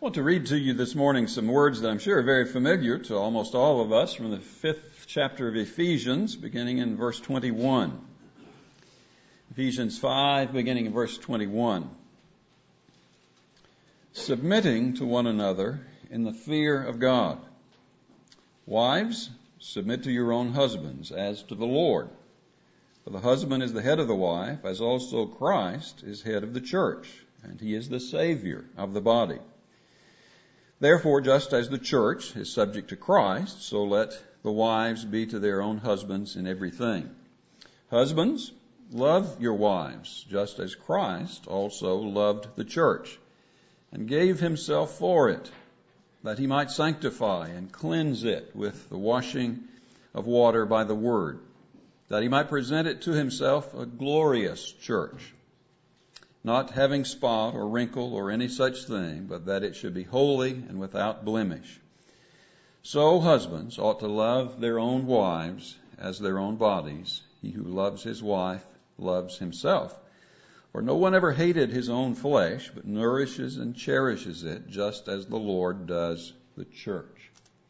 I want to read to you this morning some words that I'm sure are very familiar to almost all of us from the 5th chapter of Ephesians, beginning in verse 21. Ephesians 5, beginning in verse 21. Submitting to one another in the fear of God. Wives, submit to your own husbands as to the Lord. For the husband is the head of the wife, as also Christ is head of the church, and he is the Savior of the body. Therefore, just as the church is subject to Christ, so let the wives be to their own husbands in everything. Husbands, love your wives, just as Christ also loved the church, and gave himself for it, that he might sanctify and cleanse it with the washing of water by the word, that he might present it to himself a glorious church, not having spot or wrinkle or any such thing, but that it should be holy and without blemish. So husbands ought to love their own wives as their own bodies. He who loves his wife loves himself. For no one ever hated his own flesh, but nourishes and cherishes it, just as the Lord does the church.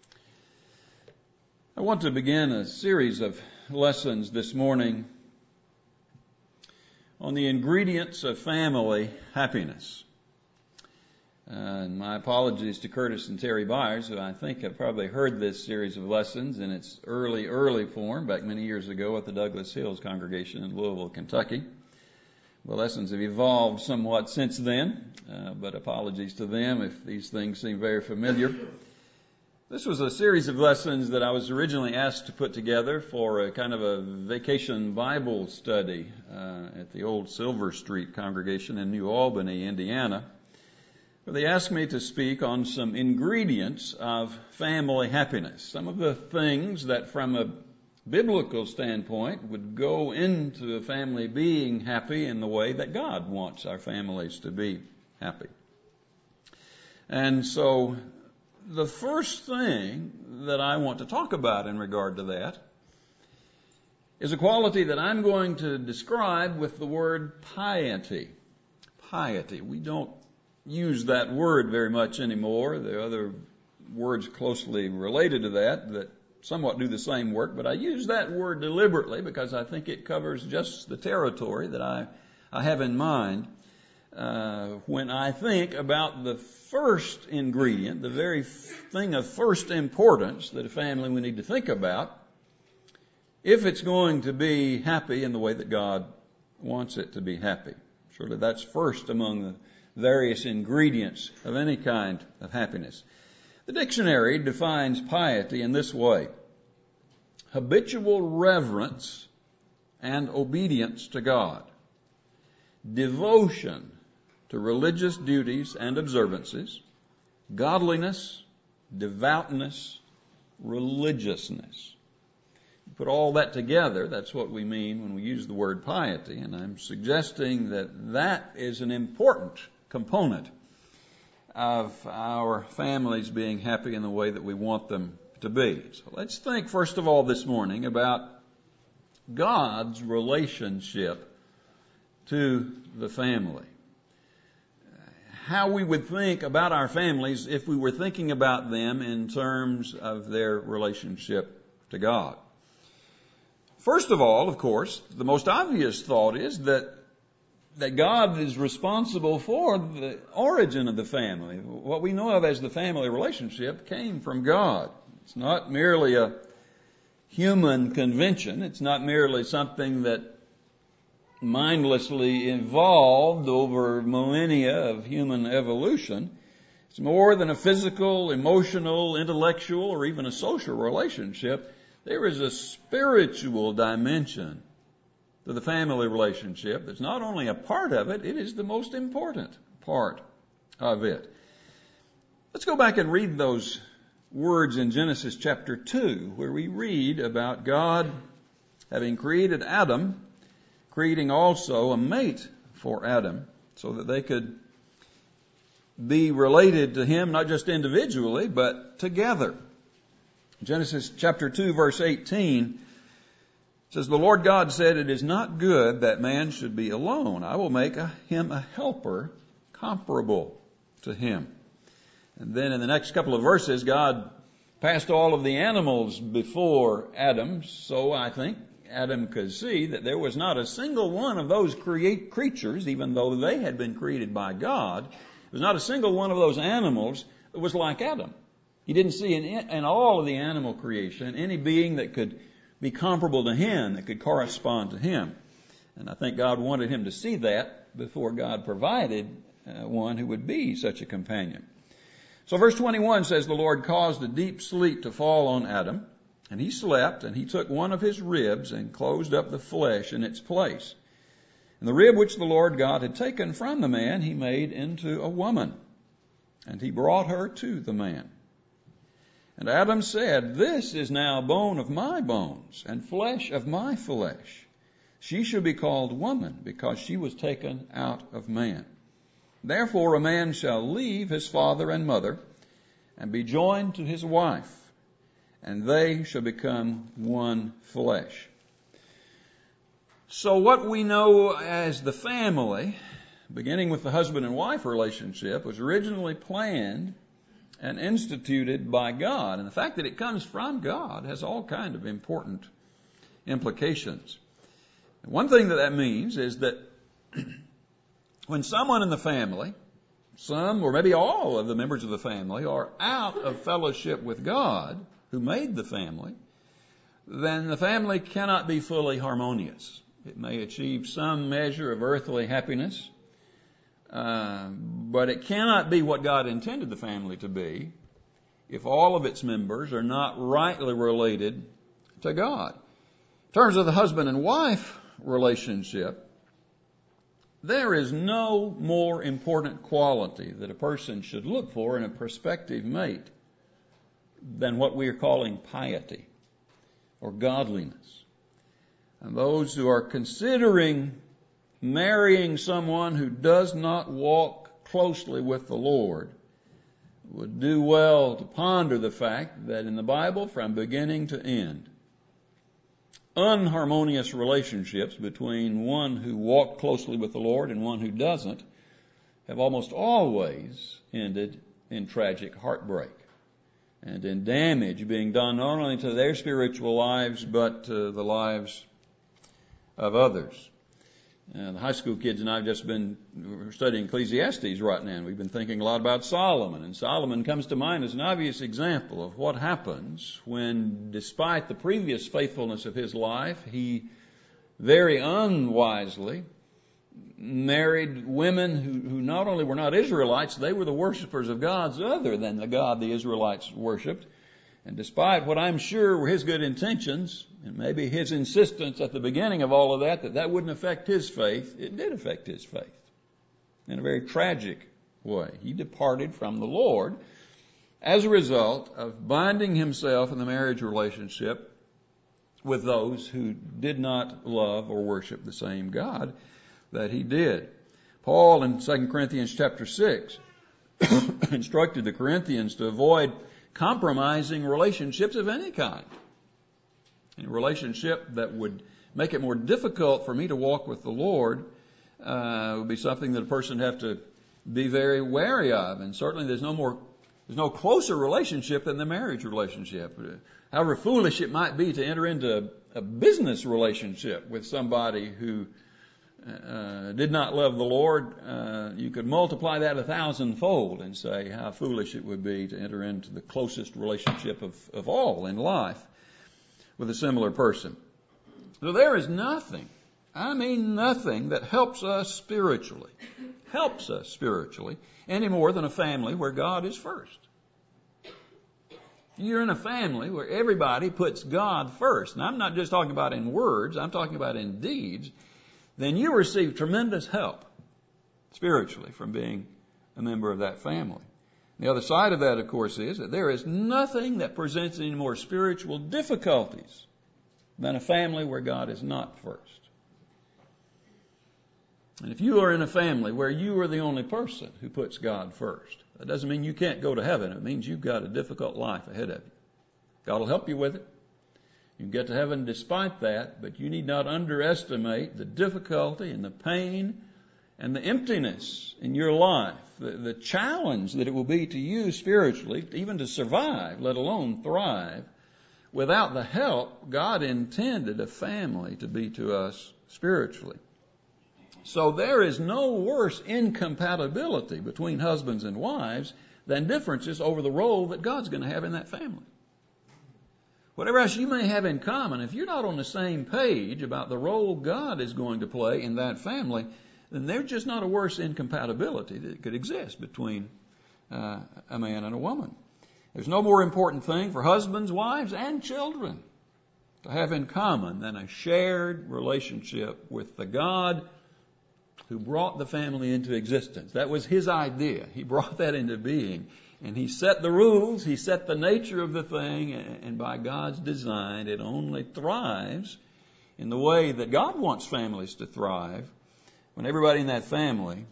I want to begin a series of lessons this morning on the ingredients of family happiness. And my apologies to Curtis and Terry Byers, who I think have probably heard this series of lessons in its early form back many years ago at the Douglas Hills congregation in Louisville, Kentucky. The lessons have evolved somewhat since then, but apologies to them if these things seem very familiar. This was a series of lessons that I was originally asked to put together for a kind of a vacation Bible study at the old Silver Street congregation in New Albany, Indiana. They asked me to speak on some ingredients of family happiness, some of the things that from a biblical standpoint would go into a family being happy in the way that God wants our families to be happy. And so the first thing that I want to talk about in regard to that is a quality that I'm going to describe with the word piety. Piety. We don't use that word very much anymore. There are other words closely related to that somewhat do the same work, but I use that word deliberately because I think it covers just the territory that I have in mind when I think about the first ingredient, the very thing of first importance that a family we need to think about if it's going to be happy in the way that God wants it to be happy. Surely that's first among the various ingredients of any kind of happiness. The dictionary defines piety in this way: habitual reverence and obedience to God, devotion to religious duties and observances, godliness, devoutness, religiousness. You put all that together, that's what we mean when we use the word piety, and I'm suggesting that is an important component of our families being happy in the way that we want them to be. So let's think first of all this morning about God's relationship to the family. How we would think about our families if we were thinking about them in terms of their relationship to God. First of all, of course, the most obvious thought is that God is responsible for the origin of the family. What we know of as the family relationship came from God. It's not merely a human convention. It's not merely something that mindlessly evolved over millennia of human evolution. It's more than a physical, emotional, intellectual, or even a social relationship. There is a spiritual dimension to the family relationship that's not only a part of it, it is the most important part of it. Let's go back and read those words in Genesis chapter 2, where we read about God having created Adam, creating also a mate for Adam so that they could be related to him, not just individually, but together. Genesis chapter 2, verse 18 says, "The Lord God said, it is not good that man should be alone. I will make him a helper comparable to him." And then in the next couple of verses, God passed all of the animals before Adam, so I think Adam could see that there was not a single one of those creatures, even though they had been created by God, there was not a single one of those animals that was like Adam. He didn't see in all of the animal creation any being that could be comparable to him, that could correspond to him. And I think God wanted him to see that before God provided one who would be such a companion. So verse 21 says, the Lord caused a deep sleep to fall on Adam, and he slept, and he took one of his ribs and closed up the flesh in its place. And the rib which the Lord God had taken from the man, he made into a woman, and he brought her to the man. And Adam said, this is now bone of my bones, and flesh of my flesh. She shall be called woman, because she was taken out of man. Therefore a man shall leave his father and mother, and be joined to his wife, and they shall become one flesh. So what we know as the family, beginning with the husband and wife relationship, was originally planned and instituted by God. And the fact that it comes from God has all kinds of important implications. One thing that means is that when someone in the family, some or maybe all of the members of the family, are out of fellowship with God, who made the family, then the family cannot be fully harmonious. It may achieve some measure of earthly happiness, but it cannot be what God intended the family to be if all of its members are not rightly related to God. In terms of the husband and wife relationship, there is no more important quality that a person should look for in a prospective mate than what we are calling piety or godliness. And those who are considering marrying someone who does not walk closely with the Lord would do well to ponder the fact that in the Bible, from beginning to end, unharmonious relationships between one who walked closely with the Lord and one who doesn't have almost always ended in tragic heartbreak and in damage being done not only to their spiritual lives but to the lives of others. The high school kids and I have just been studying Ecclesiastes right now, and we've been thinking a lot about Solomon. And Solomon comes to mind as an obvious example of what happens when, despite the previous faithfulness of his life, he very unwisely married women who not only were not Israelites, they were the worshipers of gods other than the God the Israelites worshipped. And despite what I'm sure were his good intentions, and maybe his insistence at the beginning of all of that wouldn't affect his faith, it did affect his faith in a very tragic way. He departed from the Lord as a result of binding himself in the marriage relationship with those who did not love or worship the same God that he did. Paul in 2 Corinthians chapter 6 instructed the Corinthians to avoid compromising relationships of any kind. A relationship that would make it more difficult for me to walk with the Lord would be something that a person would have to be very wary of. And certainly there's no closer relationship than the marriage relationship. However foolish it might be to enter into a business relationship with somebody who did not love the Lord, you could multiply that 1,000-fold and say how foolish it would be to enter into the closest relationship of all in life with a similar person. So there is nothing, I mean nothing, that helps us spiritually, any more than a family where God is first. You're in a family where everybody puts God first. And I'm not just talking about in words, I'm talking about in deeds. Then you receive tremendous help spiritually from being a member of that family. The other side of that, of course, is that there is nothing that presents any more spiritual difficulties than a family where God is not first. And if you are in a family where you are the only person who puts God first, that doesn't mean you can't go to heaven. It means you've got a difficult life ahead of you. God will help you with it. You can get to heaven despite that, but you need not underestimate the difficulty and the pain and the emptiness in your life, the challenge that it will be to you spiritually, even to survive, let alone thrive, without the help God intended a family to be to us spiritually. So there is no worse incompatibility between husbands and wives than differences over the role that God's going to have in that family. Whatever else you may have in common, if you're not on the same page about the role God is going to play in that family, then there's just not a worse incompatibility that could exist between a man and a woman. There's no more important thing for husbands, wives, and children to have in common than a shared relationship with the God who brought the family into existence. That was His idea. He brought that into being. And He set the rules, He set the nature of the thing, and by God's design, it only thrives in the way that God wants families to thrive when everybody in that family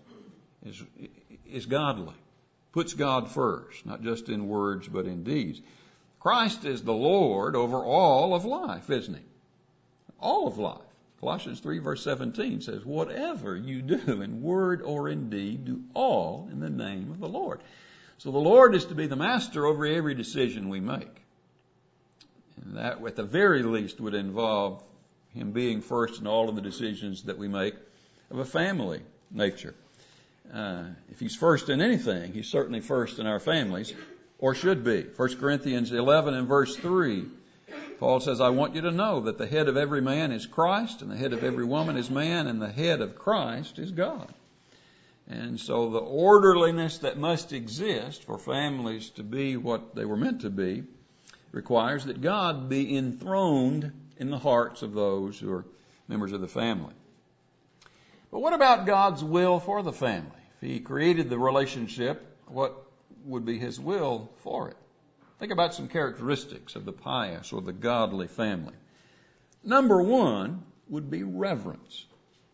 is godly, puts God first, not just in words but in deeds. Christ is the Lord over all of life, isn't He? All of life. Colossians 3 verse 17 says, whatever you do in word or in deed, do all in the name of the Lord. So the Lord is to be the master over every decision we make. And that, at the very least, would involve Him being first in all of the decisions that we make of a family nature. If He's first in anything, He's certainly first in our families, or should be. 1 Corinthians 11 and verse 3, Paul says, I want you to know that the head of every man is Christ, and the head of every woman is man, and the head of Christ is God. And so the orderliness that must exist for families to be what they were meant to be requires that God be enthroned in the hearts of those who are members of the family. But what about God's will for the family? If He created the relationship, what would be His will for it? Think about some characteristics of the pious or the godly family. Number one would be reverence.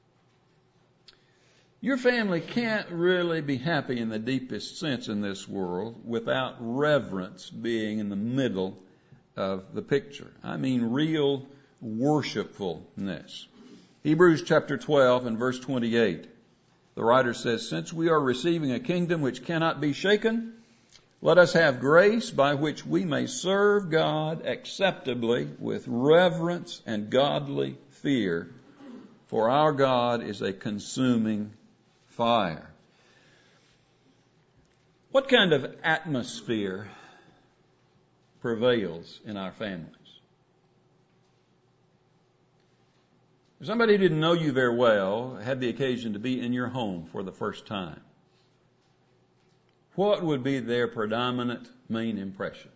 Your family can't really be happy in the deepest sense in this world without reverence being in the middle of the picture. I mean real worshipfulness. Hebrews chapter 12 and verse 28. The writer says, since we are receiving a kingdom which cannot be shaken, let us have grace by which we may serve God acceptably with reverence and godly fear, for our God is a consuming fire. What kind of atmosphere prevails in our families? If somebody who didn't know you very well had the occasion to be in your home for the first time, what would be their predominant main impression?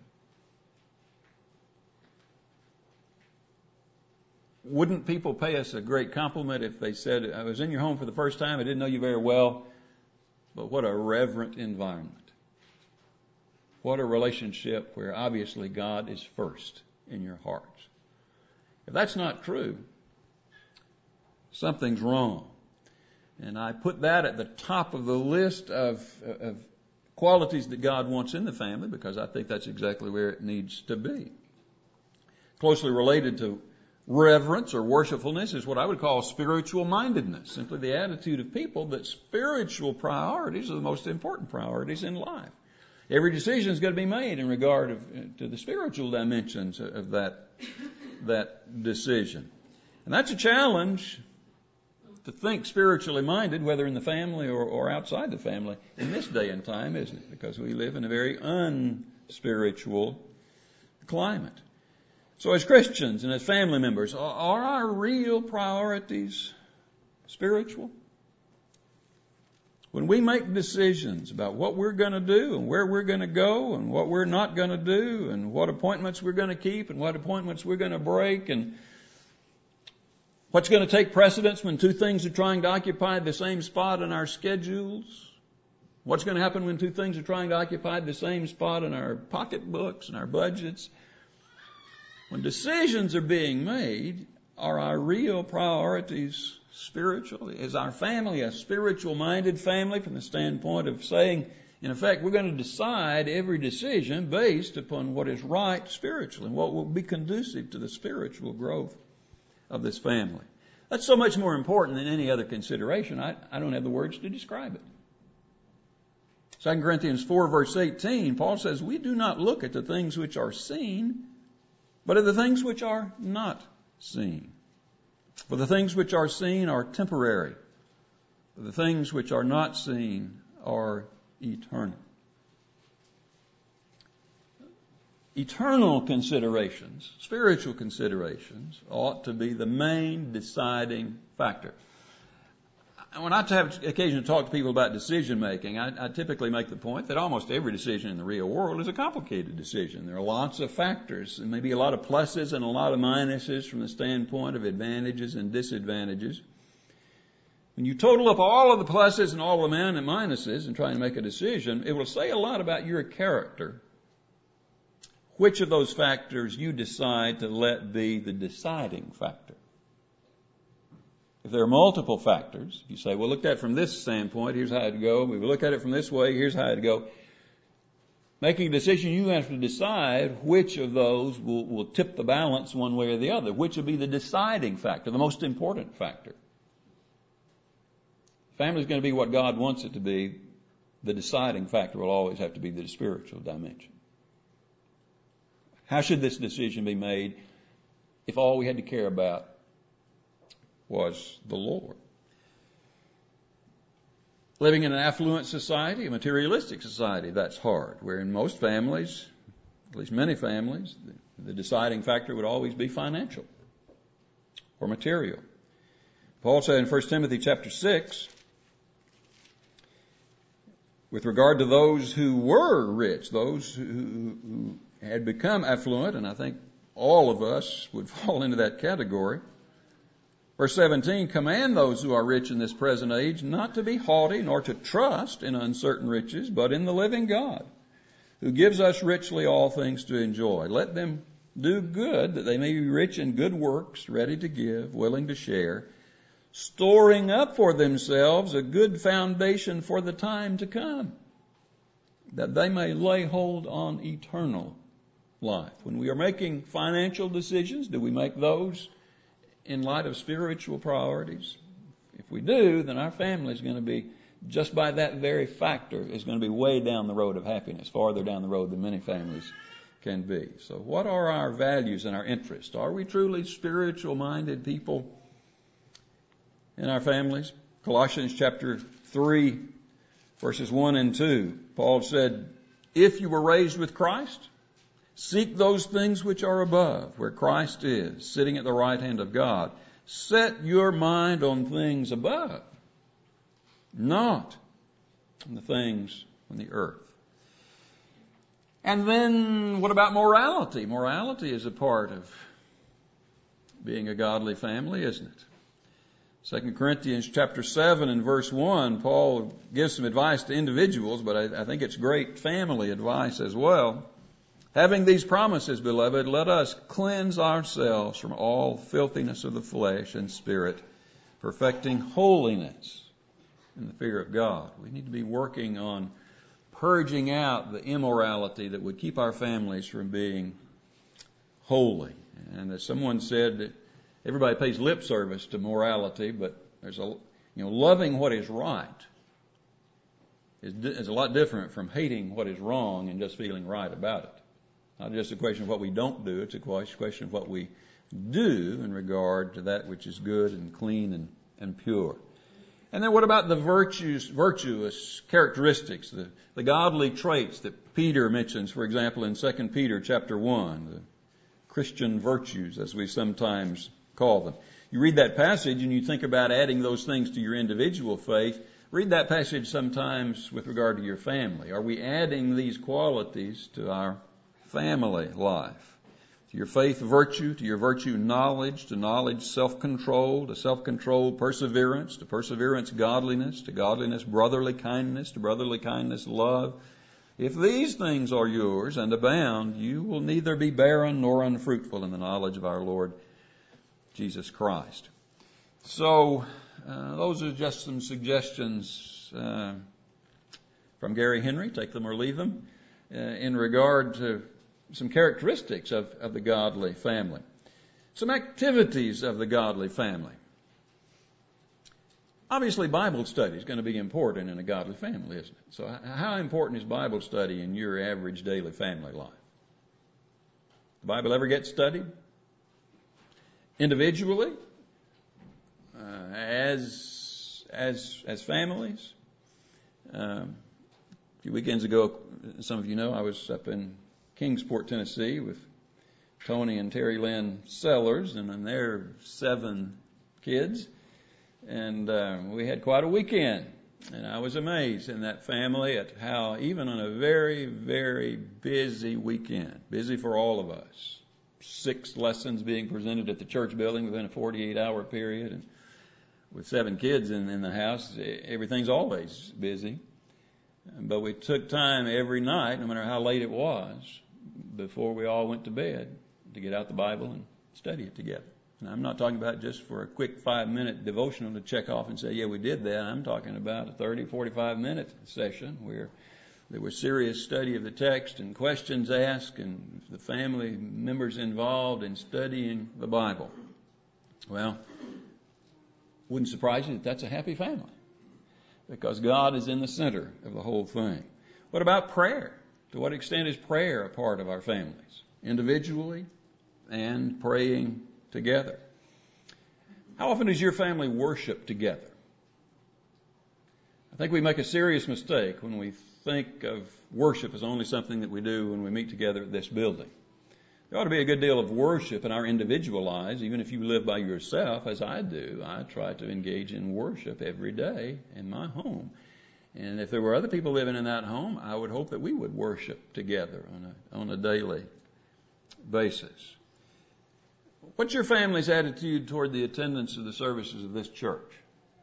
Wouldn't people pay us a great compliment if they said, I was in your home for the first time, I didn't know you very well, but what a reverent environment. What a relationship where obviously God is first in your hearts. If that's not true, something's wrong. And I put that at the top of the list of qualities that God wants in the family because I think that's exactly where it needs to be. Closely related to reverence or worshipfulness is what I would call spiritual mindedness, simply the attitude of people that spiritual priorities are the most important priorities in life. Every decision is going to be made in regard to the spiritual dimensions of that decision. And that's a challenge to think spiritually minded, whether in the family or outside the family, in this day and time, isn't it? Because we live in a very unspiritual climate. So as Christians and as family members, are our real priorities spiritual? When we make decisions about what we're going to do and where we're going to go and what we're not going to do and what appointments we're going to keep and what appointments we're going to break and what's going to take precedence when two things are trying to occupy the same spot in our schedules? What's going to happen when two things are trying to occupy the same spot in our pocketbooks and our budgets? When decisions are being made, are our real priorities spiritual? Is our family a spiritual-minded family from the standpoint of saying, in effect, we're going to decide every decision based upon what is right spiritually and what will be conducive to the spiritual growth of this family? That's so much more important than any other consideration. I don't have the words to describe it. 2 Corinthians 4 verse 18, Paul says, we do not look at the things which are seen, but at the things which are not seen. For the things which are seen are temporary, but the things which are not seen are eternal. Eternal considerations, spiritual considerations, ought to be the main deciding factor. When I have occasion to talk to people about decision making, I typically make the point that almost every decision in the real world is a complicated decision. There are lots of factors, and maybe a lot of pluses and a lot of minuses from the standpoint of advantages and disadvantages. When you total up all of the pluses and all of the minuses and try and make a decision, it will say a lot about your character. Which of those factors you decide to let be the deciding factor. If there are multiple factors, if you say, well, look at it from this standpoint, here's how it'd go. We look at it from this way, here's how it'd go. Making a decision, you have to decide which of those will tip the balance one way or the other. Which will be the deciding factor, the most important factor. Family is going to be what God wants it to be. The deciding factor will always have to be the spiritual dimension. How should this decision be made if all we had to care about was the Lord? Living in an affluent society, a materialistic society, that's hard. Where in most families, at least many families, the deciding factor would always be financial or material. Paul said in 1 Timothy chapter 6, with regard to those who were rich, those who had become affluent, and I think all of us would fall into that category. Verse 17, command those who are rich in this present age not to be haughty, nor to trust in uncertain riches, but in the living God, who gives us richly all things to enjoy. Let them do good, that they may be rich in good works, ready to give, willing to share, storing up for themselves a good foundation for the time to come, that they may lay hold on eternal life. When we are making financial decisions, do we make those in light of spiritual priorities? If we do, then our family is going to be, just by that very factor, is going to be way down the road of happiness, farther down the road than many families can be. So what are our values and our interests? Are we truly spiritual-minded people in our families? Colossians chapter 3, verses 1 and 2, Paul said, if you were raised with Christ, seek those things which are above, where Christ is, sitting at the right hand of God. Set your mind on things above, not on the things on the earth. And then what about morality? Morality is a part of being a godly family, isn't it? 2 Corinthians chapter 7 and verse 1, Paul gives some advice to individuals, but I think it's great family advice as well. Having these promises, beloved, let us cleanse ourselves from all filthiness of the flesh and spirit, perfecting holiness in the fear of God. We need to be working on purging out the immorality that would keep our families from being holy. And as someone said, that everybody pays lip service to morality, but there's loving what is right is a lot different from hating what is wrong and just feeling right about it. Not just a question of what we don't do, it's a question of what we do in regard to that which is good and clean and pure. And then what about the virtuous characteristics, the godly traits that Peter mentions, for example, in 2 Peter chapter 1, the Christian virtues, as we sometimes call them. You read that passage and you think about adding those things to your individual faith. Read that passage sometimes with regard to your family. Are we adding these qualities to our family life? To your faith virtue, to your virtue knowledge, to knowledge self-control, to self-control perseverance, to perseverance godliness, to godliness brotherly kindness, to brotherly kindness love. If these things are yours and abound, you will neither be barren nor unfruitful in the knowledge of our Lord Jesus Christ. So, those are just some suggestions from Gary Henry, take them or leave them, in regard to some characteristics of the godly family. Some activities of the godly family. Obviously, Bible study is going to be important in a godly family, isn't it? So how important is Bible study in your average daily family life? The Bible ever get studied? Individually? As families? A few weekends ago, some of you know, I was up in Kingsport, Tennessee with Tony and Terry Lynn Sellers and their 7 kids. And we had quite a weekend. And I was amazed in that family at how, even on a very, very busy weekend, busy for all of us, 6 lessons being presented at the church building within a 48-hour period, and with 7 kids in the house, everything's always busy. But we took time every night, no matter how late it was, before we all went to bed, to get out the Bible and study it together. And I'm not talking about just for a quick 5-minute devotional to check off and say, yeah, we did that. I'm talking about a 30, 45-minute session where there was serious study of the text and questions asked and the family members involved in studying the Bible. Well, wouldn't surprise you that that's a happy family, because God is in the center of the whole thing. What about prayer? To what extent is prayer a part of our families, individually and praying together? How often does your family worship together? I think we make a serious mistake when we think of worship as only something that we do when we meet together at this building. There ought to be a good deal of worship in our individual lives, even if you live by yourself, as I do. I try to engage in worship every day in my home. And if there were other people living in that home, I would hope that we would worship together on a daily basis. What's your family's attitude toward the attendance of the services of this church?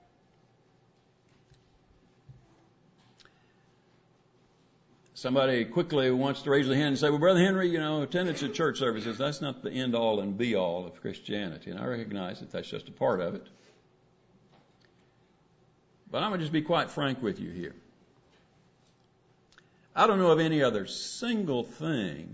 Somebody quickly wants to raise their hand and say, well, Brother Henry, attendance at church services, that's not the end all and be all of Christianity. And I recognize that that's just a part of it. But I'm going to just be quite frank with you here. I don't know of any other single thing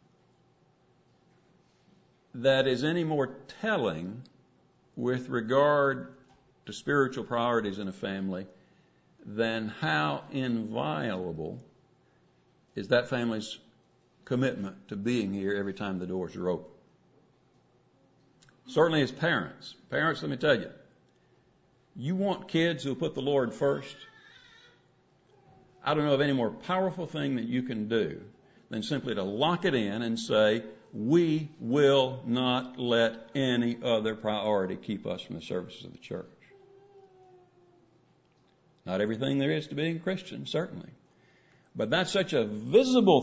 that is any more telling with regard to spiritual priorities in a family than how inviolable is that family's commitment to being here every time the doors are open. Certainly as parents, let me tell you, you want kids who put the Lord first. I don't know of any more powerful thing that you can do than simply to lock it in and say, we will not let any other priority keep us from the services of the church. Not everything there is to being a Christian, certainly. But that's such a visible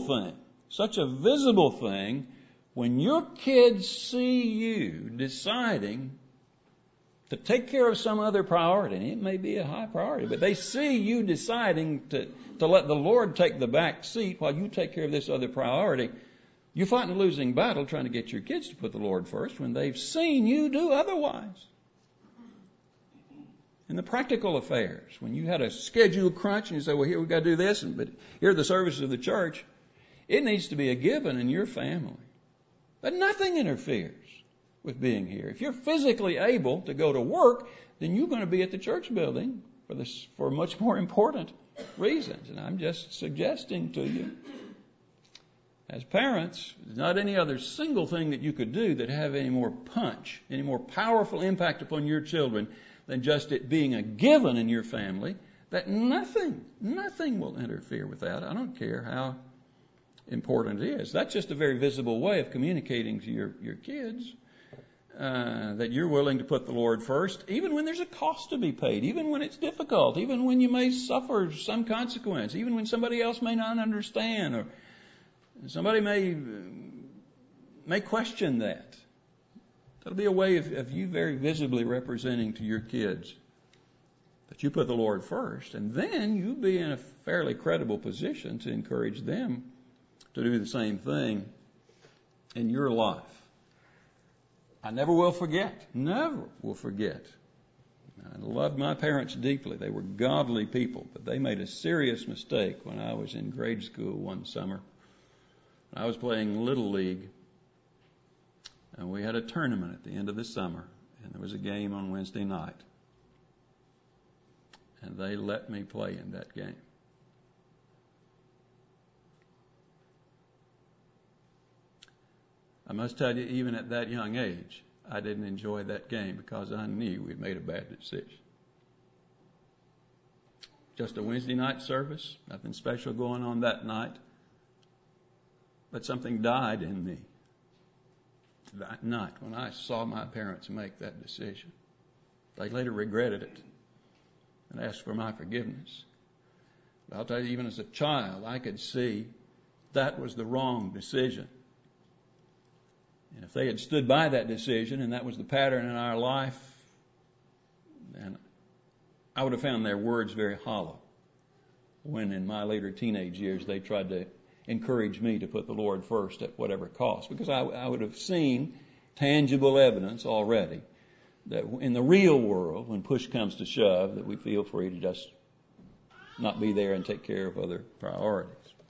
thing when your kids see you deciding to take care of some other priority. And it may be a high priority, but they see you deciding to let the Lord take the back seat while you take care of this other priority. You're fighting a losing battle trying to get your kids to put the Lord first when they've seen you do otherwise. In the practical affairs, when you had a schedule crunch and you say, well, here we've got to do this, but here are the services of the church, it needs to be a given in your family that nothing interferes with being here. If you're physically able to go to work, then you're going to be at the church building for much more important reasons. And I'm just suggesting to you, as parents, there's not any other single thing that you could do that have any more punch, any more powerful impact upon your children than just it being a given in your family that nothing will interfere with that. I don't care how important it is. That's just a very visible way of communicating to your kids that you're willing to put the Lord first, even when there's a cost to be paid, even when it's difficult, even when you may suffer some consequence, even when somebody else may not understand, or somebody may question that. That'll be a way of you very visibly representing to your kids that you put the Lord first, and then you'll be in a fairly credible position to encourage them to do the same thing in your life. I never will forget. I loved my parents deeply. They were godly people, but they made a serious mistake when I was in grade school one summer. I was playing Little League, and we had a tournament at the end of the summer, and there was a game on Wednesday night. and they let me play in that game. I must tell you, even at that young age, I didn't enjoy that game because I knew we'd made a bad decision. Just a Wednesday night service, nothing special going on that night, but something died in me that night when I saw my parents make that decision. They later regretted it and asked for my forgiveness. But I'll tell you, even as a child, I could see that was the wrong decision. And if they had stood by that decision and that was the pattern in our life, then I would have found their words very hollow when in my later teenage years they tried to encourage me to put the Lord first at whatever cost, because I would have seen tangible evidence already that in the real world, when push comes to shove, that we feel free to just not be there and take care of other priorities.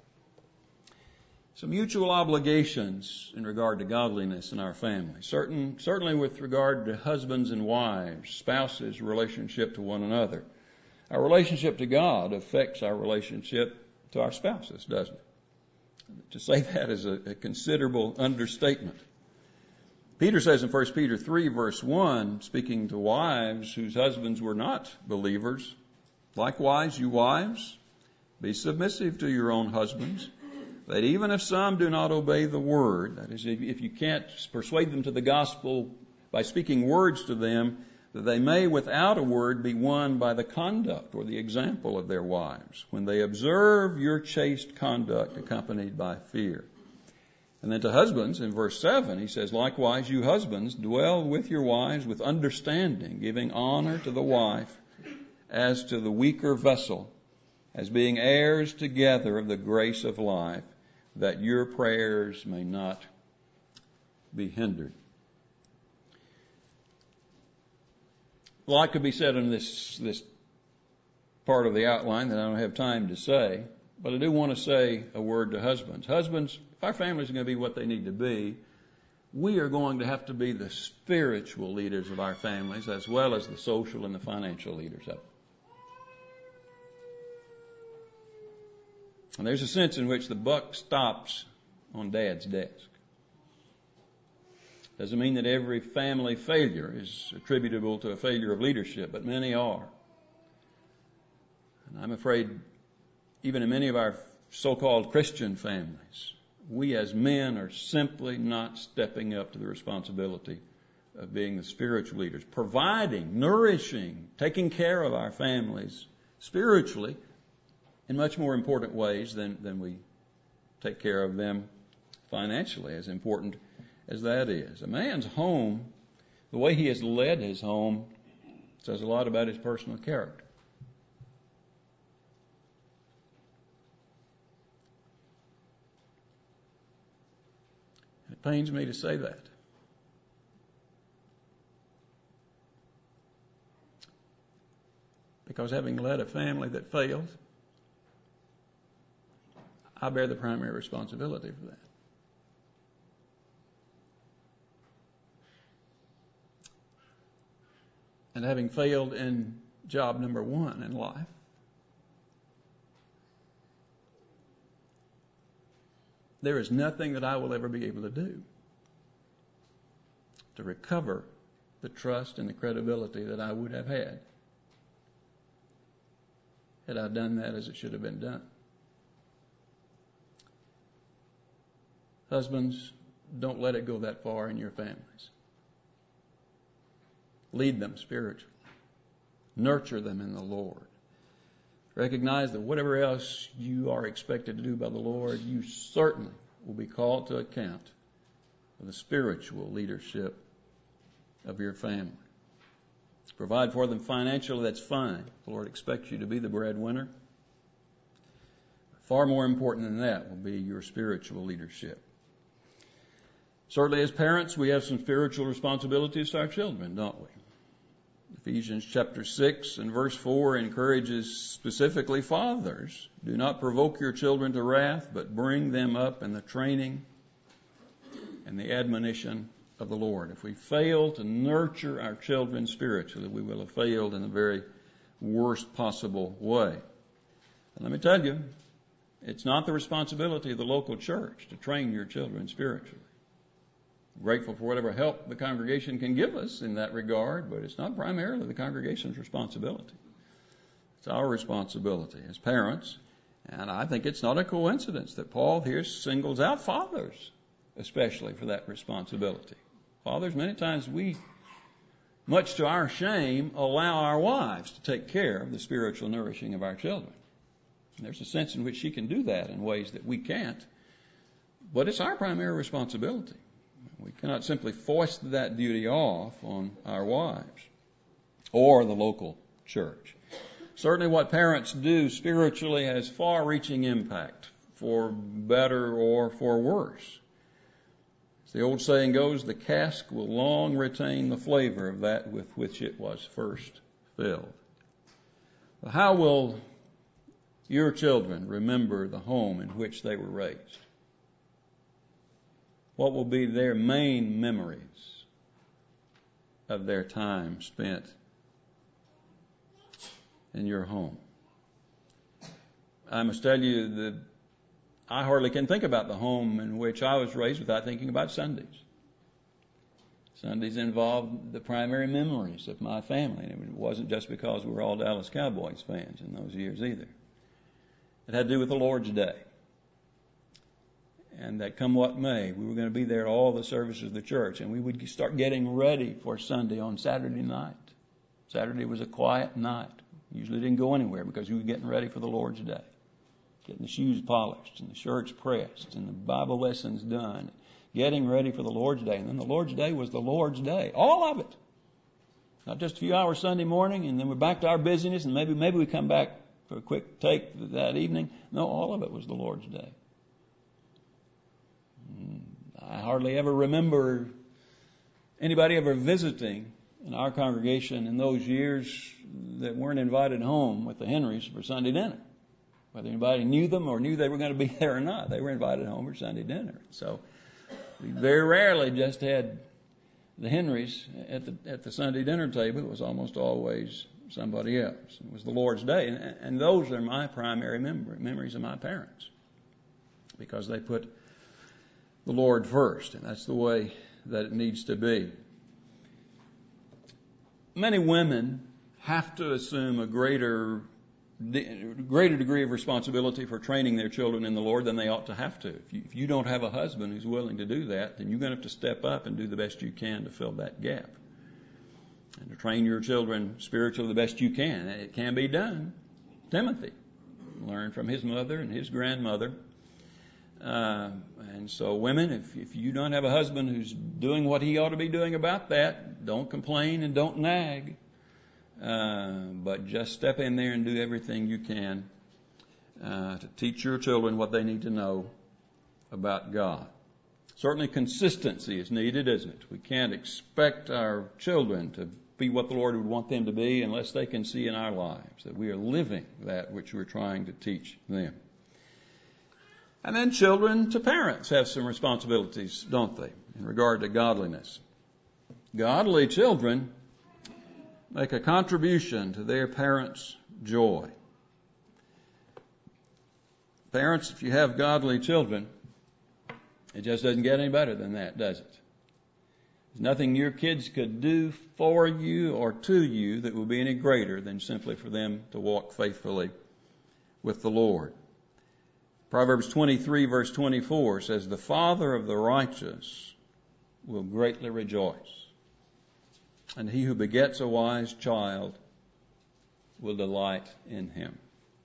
So mutual obligations in regard to godliness in our family. Certainly with regard to husbands and wives, spouses' relationship to one another. Our relationship to God affects our relationship to our spouses, doesn't it? To say that is a considerable understatement. Peter says in 1 Peter 3 verse 1, speaking to wives whose husbands were not believers, likewise, you wives, be submissive to your own husbands, that even if some do not obey the word, that is, if you can't persuade them to the gospel by speaking words to them, that they may without a word be won by the conduct or the example of their wives, when they observe your chaste conduct accompanied by fear. And then to husbands, in verse 7, he says, likewise, you husbands, dwell with your wives with understanding, giving honor to the wife as to the weaker vessel, as being heirs together of the grace of life, that your prayers may not be hindered. A lot could be said in this part of the outline that I don't have time to say, but I do want to say a word to husbands. Husbands, if our families are going to be what they need to be, we are going to have to be the spiritual leaders of our families as well as the social and the financial leaders of it. And there's a sense in which the buck stops on Dad's desk. Doesn't mean that every family failure is attributable to a failure of leadership, but many are. And I'm afraid even in many of our so-called Christian families, we as men are simply not stepping up to the responsibility of being the spiritual leaders, providing, nourishing, taking care of our families spiritually in much more important ways than we take care of them financially, as important as that is. A man's home, the way he has led his home, says a lot about his personal character. It pains me to say that. Because having led a family that failed, I bear the primary responsibility for that. And having failed in job number one in life, there is nothing that I will ever be able to do to recover the trust and the credibility that I would have had I done that as it should have been done. Husbands, don't let it go that far in your families. Lead them spiritually. Nurture them in the Lord. Recognize that whatever else you are expected to do by the Lord, you certainly will be called to account for the spiritual leadership of your family. Provide for them financially, that's fine. The Lord expects you to be the breadwinner. Far more important than that will be your spiritual leadership. Certainly as parents, we have some spiritual responsibilities to our children, don't we? Ephesians chapter 6 and verse 4 encourages specifically fathers, do not provoke your children to wrath, but bring them up in the training and the admonition of the Lord. If we fail to nurture our children spiritually, we will have failed in the very worst possible way. And let me tell you, it's not the responsibility of the local church to train your children spiritually. I'm grateful for whatever help the congregation can give us in that regard, but it's not primarily the congregation's responsibility. It's our responsibility as parents. And I think it's not a coincidence that Paul here singles out fathers, especially for that responsibility. Fathers, many times we, much to our shame, allow our wives to take care of the spiritual nourishing of our children. And there's a sense in which she can do that in ways that we can't. But it's our primary responsibility. We cannot simply foist that duty off on our wives or the local church. Certainly what parents do spiritually has far-reaching impact, for better or for worse. As the old saying goes, the cask will long retain the flavor of that with which it was first filled. How will your children remember the home in which they were raised? What will be their main memories of their time spent in your home? I must tell you that I hardly can think about the home in which I was raised without thinking about Sundays. Sundays involved the primary memories of my family. And it wasn't just because we were all Dallas Cowboys fans in those years either. It had to do with the Lord's Day. And that come what may, we were going to be there at all the services of the church. And we would start getting ready for Sunday on Saturday night. Saturday was a quiet night. Usually didn't go anywhere because we were getting ready for the Lord's Day. Getting the shoes polished and the shirts pressed and the Bible lessons done. Getting ready for the Lord's Day. And then the Lord's Day was the Lord's Day. All of it. Not just a few hours Sunday morning and then we're back to our busyness and maybe we come back for a quick take that evening. No, all of it was the Lord's Day. I hardly ever remember anybody ever visiting in our congregation in those years that weren't invited home with the Henrys for Sunday dinner. Whether anybody knew them or knew they were going to be there or not, they were invited home for Sunday dinner. So we very rarely just had the Henrys at the Sunday dinner table. It was almost always somebody else. It was the Lord's Day. And those are my primary memories of my parents because they put the Lord first. And that's the way that it needs to be. Many women have to assume a greater degree of responsibility for training their children in the Lord than they ought to have to. If you don't have a husband who's willing to do that, then you're going to have to step up and do the best you can to fill that gap. And to train your children spiritually the best you can. It can be done. Timothy learned from his mother and his grandmother. And so women, if you don't have a husband who's doing what he ought to be doing about that, don't complain and don't nag. But just step in there and do everything you can to teach your children what they need to know about God. Certainly consistency is needed, isn't it? We can't expect our children to be what the Lord would want them to be unless they can see in our lives that we are living that which we're trying to teach them. And then children to parents have some responsibilities, don't they, in regard to godliness. Godly children make a contribution to their parents' joy. Parents, if you have godly children, it just doesn't get any better than that, does it? There's nothing your kids could do for you or to you that would be any greater than simply for them to walk faithfully with the Lord. Proverbs 23 verse 24 says, "The father of the righteous will greatly rejoice, and he who begets a wise child will delight in him."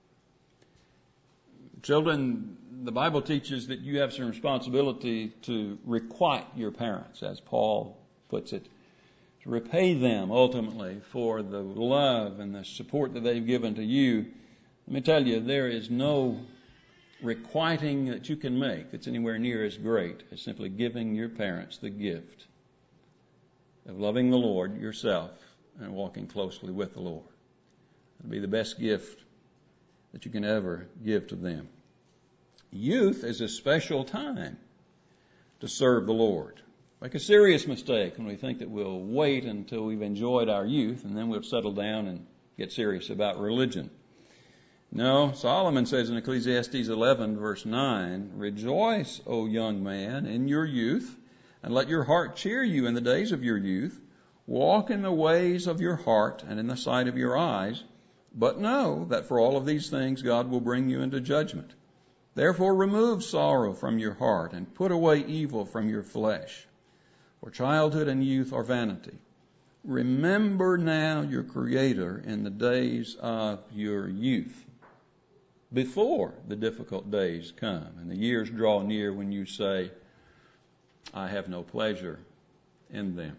Children, the Bible teaches that you have some responsibility to requite your parents, as Paul puts it, to repay them ultimately for the love and the support that they've given to you. Let me tell you, there is no requiting that you can make that's anywhere near as great as simply giving your parents the gift of loving the Lord yourself and walking closely with the Lord. It'll be the best gift that you can ever give to them. Youth is a special time to serve the Lord. Make a serious mistake when we think that we'll wait until we've enjoyed our youth and then we'll settle down and get serious about religion. No, Solomon says in Ecclesiastes 11, verse 9, "Rejoice, O young man, in your youth, and let your heart cheer you in the days of your youth. Walk in the ways of your heart and in the sight of your eyes, but know that for all of these things God will bring you into judgment. Therefore remove sorrow from your heart and put away evil from your flesh. For childhood and youth are vanity. Remember now your Creator in the days of your youth, before the difficult days come and the years draw near when you say, I have no pleasure in them."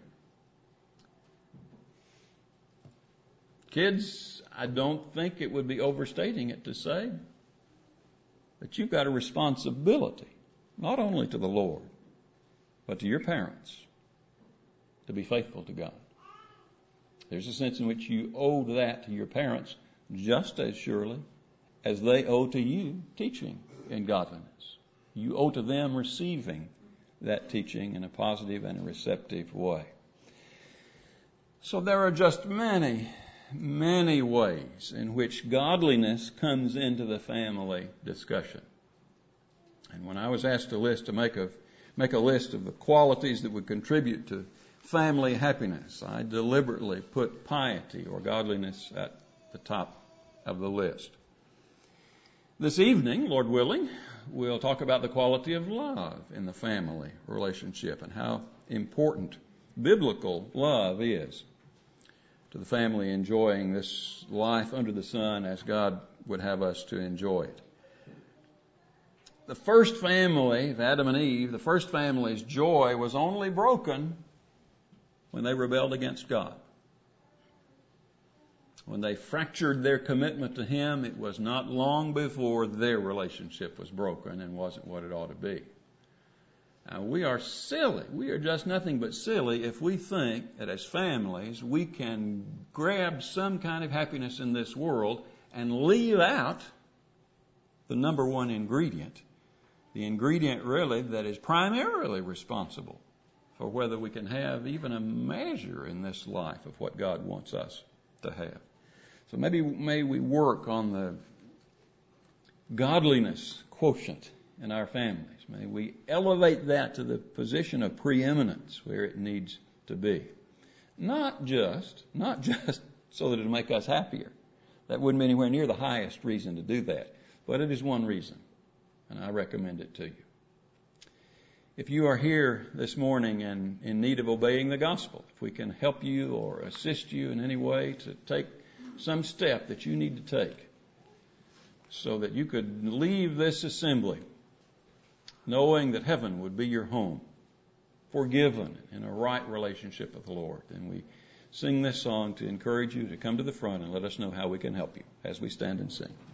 Kids, I don't think it would be overstating it to say that you've got a responsibility, not only to the Lord, but to your parents, to be faithful to God. There's a sense in which you owe that to your parents just as surely as they owe to you teaching in godliness. You owe to them receiving that teaching in a positive and a receptive way. So there are just many ways in which godliness comes into the family discussion. And when I was asked to make a list of the qualities that would contribute to family happiness, I deliberately put piety or godliness at the top of the list. This evening, Lord willing, we'll talk about the quality of love in the family relationship and how important biblical love is to the family enjoying this life under the sun as God would have us to enjoy it. The first family of Adam and Eve, the first family's joy was only broken when they rebelled against God. When they fractured their commitment to Him, it was not long before their relationship was broken and wasn't what it ought to be. Now, we are silly. We are just nothing but silly if we think that as families we can grab some kind of happiness in this world and leave out the number one ingredient, the ingredient really that is primarily responsible for whether we can have even a measure in this life of what God wants us to have. So may we work on the godliness quotient in our families. May we elevate that to the position of preeminence where it needs to be. Not just so that it'll make us happier. That wouldn't be anywhere near the highest reason to do that. But it is one reason, and I recommend it to you. If you are here this morning and in need of obeying the gospel, if we can help you or assist you in any way to take some step that you need to take so that you could leave this assembly knowing that heaven would be your home, forgiven in a right relationship with the Lord, then we sing this song to encourage you to come to the front and let us know how we can help you as we stand and sing.